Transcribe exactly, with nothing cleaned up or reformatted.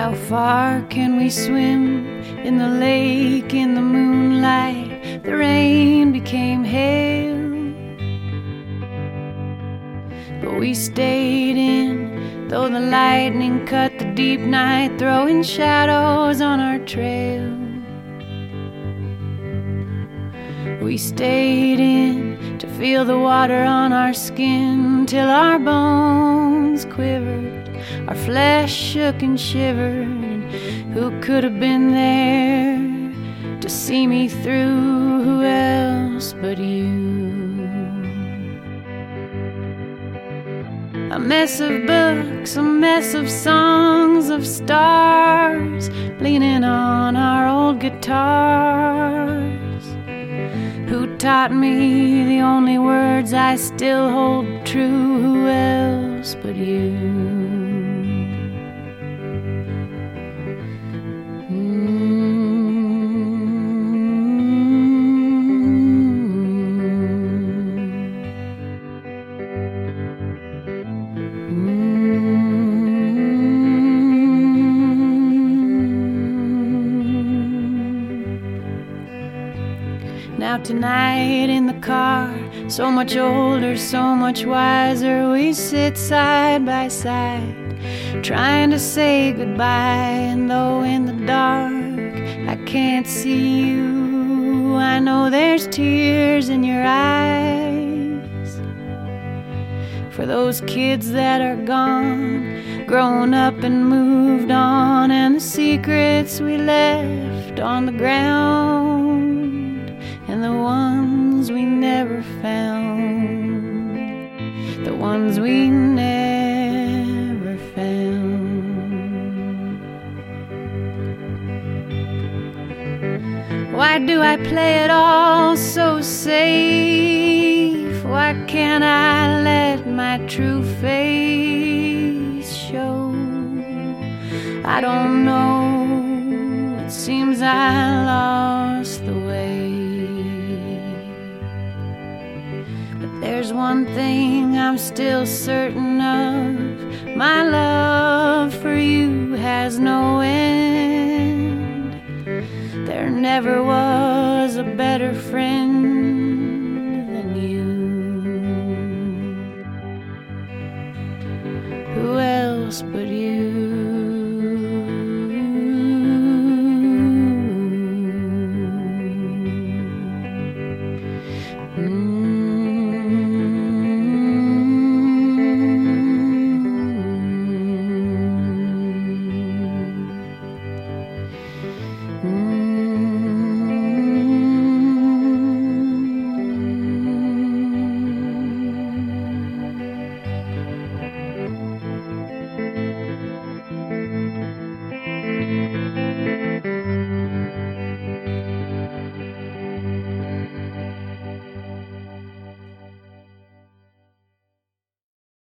How far can we swim in the lake in the moonlight? The rain became hail, but we stayed in, though the lightning cut the deep night, throwing shadows on our trail. We stayed in to feel the water on our skin, till our bones quivered, our flesh shook and shivered. And who could have been there to see me through? Who else but you? A mess of books, a mess of songs, of stars, leaning on our old guitars. Who taught me the only words I still hold true? Who else but you? Now tonight in the car, so much older, so much wiser, we sit side by side, trying to say goodbye. And though in the dark I can't see you, I know there's tears in your eyes for those kids that are gone, grown up and moved on, and the secrets we left on the ground, and the ones we never found, the ones we never found. Why do I play it all so safe? Why can't I let my true face show? I don't know, it seems I lost the way. There's one thing I'm still certain of, my love for you has no end. There never was a better friend than you. Who else but